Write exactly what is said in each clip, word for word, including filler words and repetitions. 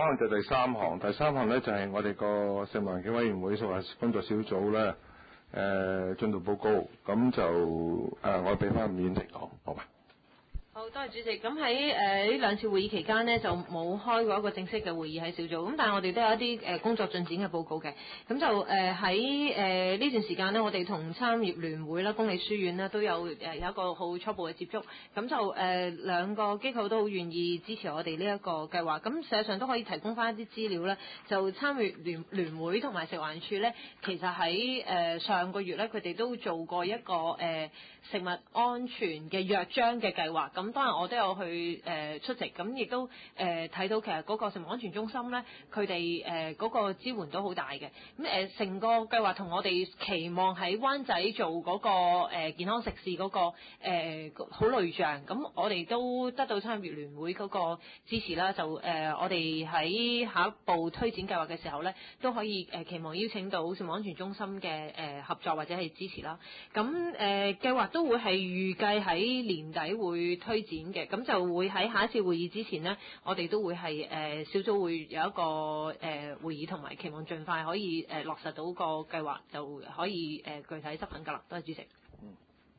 可能就第三項，第三項咧就係、是、我哋個食物環境委員會屬下工作小組咧誒進度報告，咁就誒、呃、我俾翻吳婉婷講，好嘛？ 好，多謝主席。咁喺誒呢兩次會議期間呢，就冇開過一個正式嘅會議喺小組。咁但係我哋都有一啲誒、呃、工作進展嘅報告嘅。咁就誒喺誒呢段時間呢，我哋同餐飲業聯會啦、公理書院啦都有誒、呃、有一個好初步嘅接觸。咁就誒、呃、兩個機構都好願意支持我哋呢一個計劃。咁實際上都可以提供翻一啲資料咧。就參與聯聯會同埋食環署咧，其實喺誒、呃、上個月咧，佢哋都做過一個誒、呃、食物安全嘅約章嘅計劃。咁當然我都有去誒、呃、出席，咁亦都誒睇、呃、到其實嗰個食物安全中心咧，佢哋誒嗰個支援都好大嘅。咁誒成個計劃同我哋期望喺灣仔做嗰、那個、呃、健康食肆嗰、那個好、呃、類像。咁我哋都得到餐飲業聯會嗰個支持啦。就誒、呃、我哋喺下一步推展計劃嘅時候咧，都可以誒、呃、期望邀請到食物安全中心嘅誒、呃、合作或者係支持啦。咁誒、呃、計劃都會係預計喺年底會推展嘅，咁就會喺下一次會議之前呢，我哋都會係誒、呃、小組會有一個誒、呃、會議，同埋期望盡快可以誒、呃、落實到個計劃，就可以誒、呃、具體執行㗎啦。多謝主席。 嗯。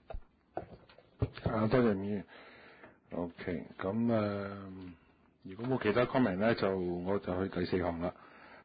啊，多謝議員。OK，咁誒、呃，如果冇其他 comment 咧，就我就去第四項啦。